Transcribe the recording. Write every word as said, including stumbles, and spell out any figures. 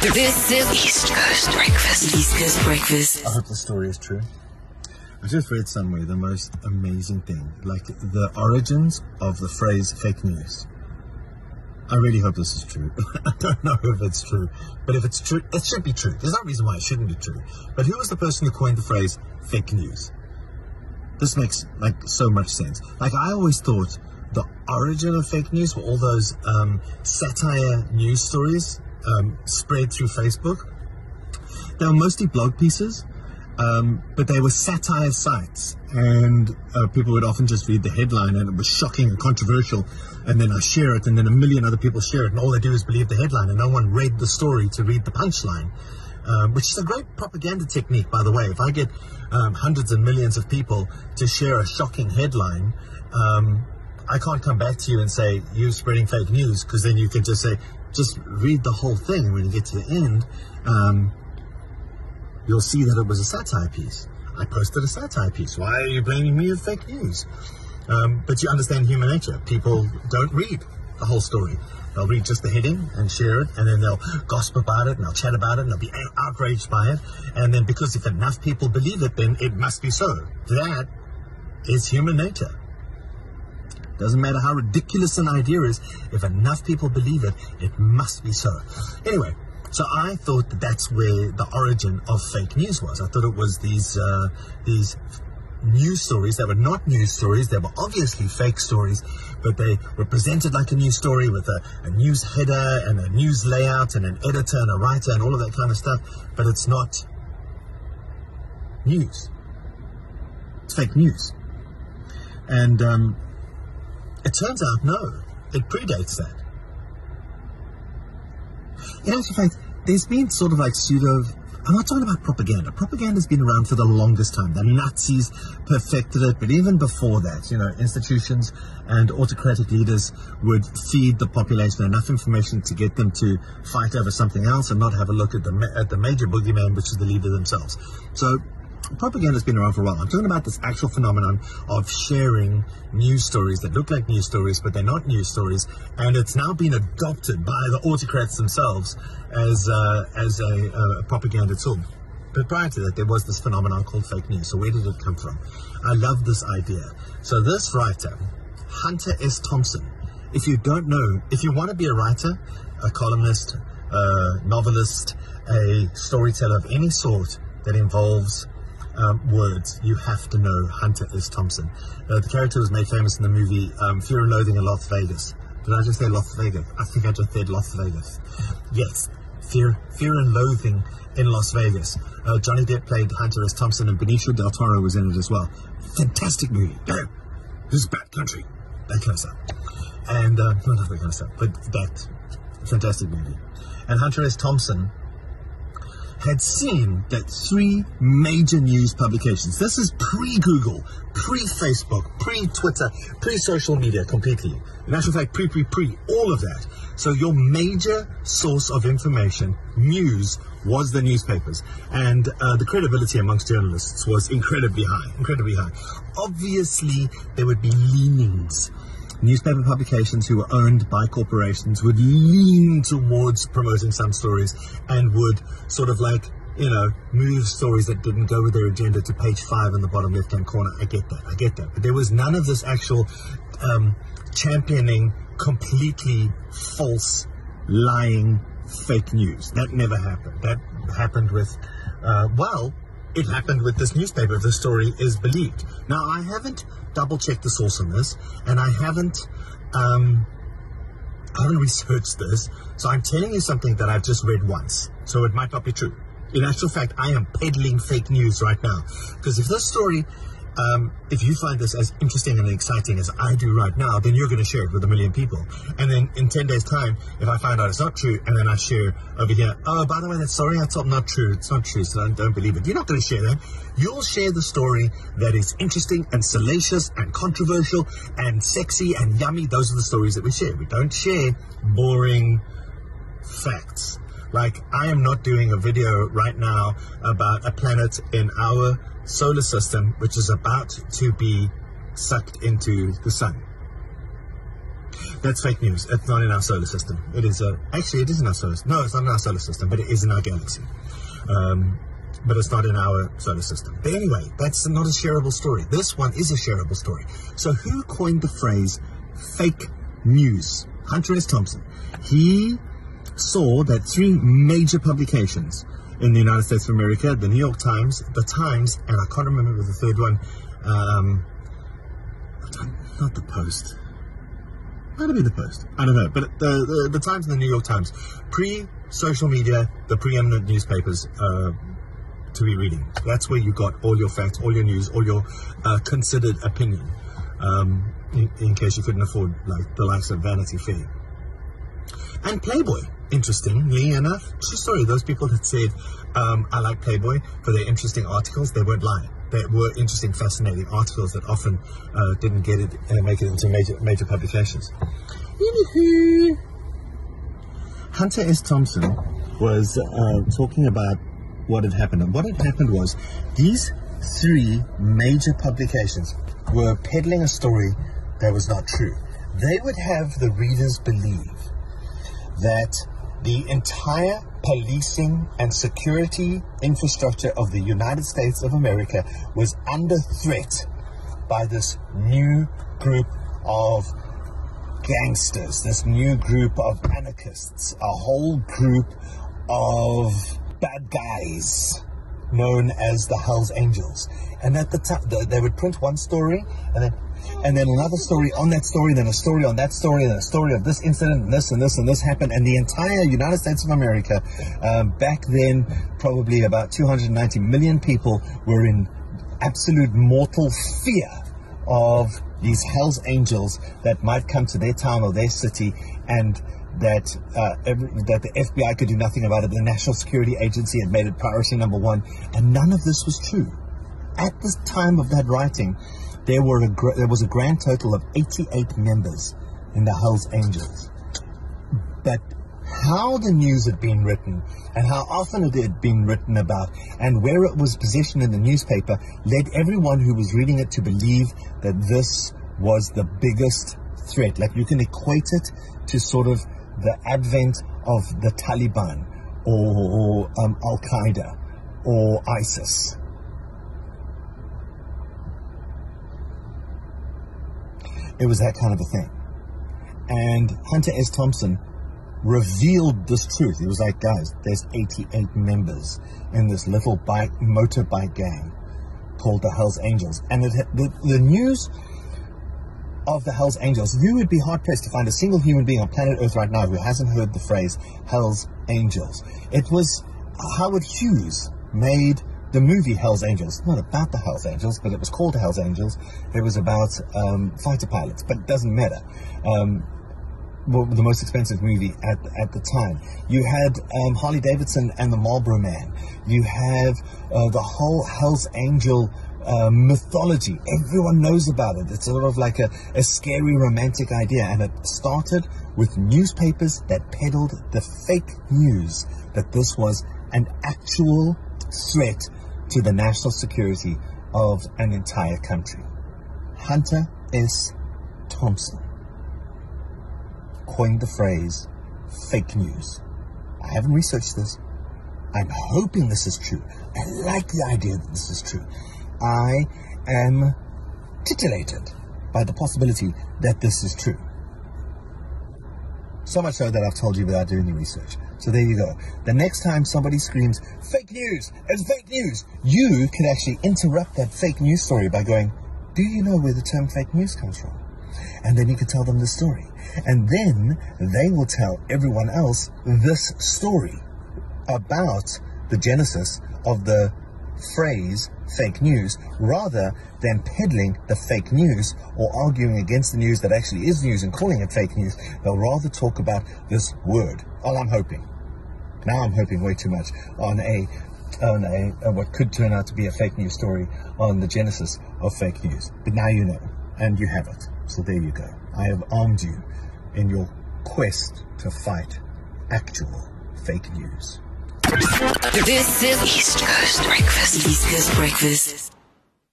This is East Coast Breakfast. East Coast Breakfast. I hope the story is true. I just read somewhere the most amazing thing, like the origins of the phrase fake news. I really hope this is true. I don't know if it's true, but if it's true, it should be true. There's no reason why it shouldn't be true. But who was the person who coined the phrase fake news? This makes like so much sense. Like I always thought the origin of fake news were all those um, satire news stories um, spread through Facebook. They were mostly blog pieces. Um, but they were satire sites, and uh, people would often just read the headline, and it was shocking and controversial, and then I share it, and then a million other people share it, and all they do is believe the headline, and no one read the story to read the punchline, um, which is a great propaganda technique, by the way. If I get um, hundreds and millions of people to share a shocking headline, um, I can't come back to you and say, you're spreading fake news, because then you can just say, just read the whole thing, and when you get to the end, um, you'll see that it was a satire piece. I posted a satire piece. Why are you blaming me of fake news? Um, but you understand human nature. People don't read the whole story. They'll read just the heading and share it, and then they'll gossip about it, and they'll chat about it, and they'll be outraged by it. And then because if enough people believe it, then it must be so. That is human nature. Doesn't matter how ridiculous an idea is. If enough people believe it, it must be so. Anyway, so I thought that that's where the origin of fake news was. I thought it was these uh, these news stories that were not news stories. They were obviously fake stories, but they were presented like a news story with a, a news header and a news layout and an editor and a writer and all of that kind of stuff. But it's not news. It's fake news. And um, it turns out, no, it predates that. In actual fact, there's been sort of like pseudo, I'm not talking about propaganda. Propaganda's been around for the longest time. The Nazis perfected it, but even before that, you know, institutions and autocratic leaders would feed the population enough information to get them to fight over something else and not have a look at the at the major boogeyman, which is the leader themselves. So propaganda's been around for a while. I'm talking about this actual phenomenon of sharing news stories that look like news stories, but they're not news stories, and it's now been adopted by the autocrats themselves as uh, as a, a propaganda tool. But prior to that, there was this phenomenon called fake news. So where did it come from? I love this idea. So this writer, Hunter S. Thompson, if you don't know, if you want to be a writer, a columnist, a novelist, a storyteller of any sort that involves Um, words, you have to know Hunter S. Thompson. Uh, the character was made famous in the movie um, Fear and Loathing in Las Vegas. Did I just say Las Vegas? I think I just said Las Vegas. Yes, Fear, Fear and Loathing in Las Vegas. Uh, Johnny Depp played Hunter S. Thompson, and Benicio del Toro was in it as well. Fantastic movie. Damn, this is bad country. That kind of stuff. And uh, not that kind of stuff, but that fantastic movie. And Hunter S. Thompson had seen that three major news publications, this is pre-Google, pre-Facebook, pre-Twitter, pre-social media completely. In actual fact, pre-pre-pre, all of that. So your major source of information, news, was the newspapers. And uh, the credibility amongst journalists was incredibly high, incredibly high. Obviously, there would be leanings. Newspaper publications who were owned by corporations would lean towards promoting some stories and would sort of like, you know, move stories that didn't go with their agenda to page five in the bottom left-hand corner. I get that, I get that. But there was none of this actual um, championing completely false, lying, fake news. That never happened. That happened with, uh, well, it happened with this newspaper, if the story is believed. Now, I haven't double-checked the source on this, and I haven't, um, I haven't researched this, so I'm telling you something that I've just read once, so it might not be true. In actual fact, I am peddling fake news right now, because if this story, um, if you find this as interesting and exciting as I do right now, then you're going to share it with a million people. And then in ten days' time, if I find out it's not true, and then I share over here, oh, by the way, that story I told, not true, it's not true, so don't, don't believe it. You're not going to share that. You'll share the story that is interesting and salacious and controversial and sexy and yummy. Those are the stories that we share. We don't share boring facts. Like, I am not doing a video right now about a planet in our solar system which is about to be sucked into the sun. That's fake news. It's not in our solar system. It is uh, actually it is in our solar system. No, it's not in our solar system, but it is in our galaxy. Um, but it's not in our solar system. But anyway, that's not a shareable story. This one is a shareable story. So who coined the phrase fake news? Hunter S. Thompson. He saw that three major publications in the United States of America, the New York Times, the Times, and I can't remember the third one, um, not the Post. Might have been the Post. I don't know. But the, the, the Times and the New York Times, pre-social media, the preeminent newspapers uh, to be reading. That's where you got all your facts, all your news, all your uh, considered opinion, um, in, in case you couldn't afford like the likes of Vanity Fair. And Playboy, interestingly enough, true story, those people that said, um, I like Playboy for their interesting articles, they weren't lying. They were interesting, fascinating articles that often uh, didn't get it, uh, make it into major major publications. Anywho, Hunter S. Thompson was uh, talking about what had happened. And what had happened was these three major publications were peddling a story that was not true. They would have the readers believe that the entire policing and security infrastructure of the United States of America was under threat by this new group of gangsters, this new group of anarchists, a whole group of bad guys known as the Hells Angels. And at the time, they would print one story and then and then another story on that story, then a story on that story, and a story of this incident, and this and this and this happened. And the entire United States of America, um, back then, probably about two hundred ninety million people were in absolute mortal fear of these Hells Angels that might come to their town or their city, and that uh, every, that the F B I could do nothing about it. The National Security Agency had made it priority number one, and none of this was true. At the time of that writing, There were a gr- there was a grand total of eighty-eight members in the Hells Angels. But how the news had been written and how often it had been written about and where it was positioned in the newspaper led everyone who was reading it to believe that this was the biggest threat. Like you can equate it to sort of the advent of the Taliban or, or um, Al-Qaeda or ISIS. It was that kind of a thing. And Hunter S. Thompson revealed this truth. He was like, guys, there's eighty-eight members in this little bike, motorbike gang called the Hells Angels. And it, the, the news of the Hells Angels, you would be hard-pressed to find a single human being on planet Earth right now who hasn't heard the phrase Hells Angels. It was Howard Hughes made the movie Hells Angels, not about the Hells Angels, but it was called Hells Angels. It was about um, fighter pilots, but it doesn't matter. Um, well, the most expensive movie at at the time. You had um, Harley Davidson and the Marlboro Man. You have uh, the whole Hells Angel uh, mythology. Everyone knows about it. It's sort of like a, a scary romantic idea, and it started with newspapers that peddled the fake news that this was an actual threat to the national security of an entire country. Hunter S. Thompson coined the phrase fake news. I haven't researched this. I'm hoping this is true. I like the idea that this is true. I am titillated by the possibility that this is true. So much so that I've told you without doing the research. So there you go. The next time somebody screams, fake news, it's fake news, you could actually interrupt that fake news story by going, do you know where the term fake news comes from? And then you could tell them the story. And then they will tell everyone else this story about the genesis of the phrase fake news, rather than peddling the fake news or arguing against the news that actually is news and calling it fake news. They'll rather talk about this word. All I'm hoping. Now I'm hoping way too much on a on a, a what could turn out to be a fake news story on the genesis of fake news. But now you know, and you have it. So there you go. I have armed you in your quest to fight actual fake news. This is East Coast Breakfast. East Coast Breakfast.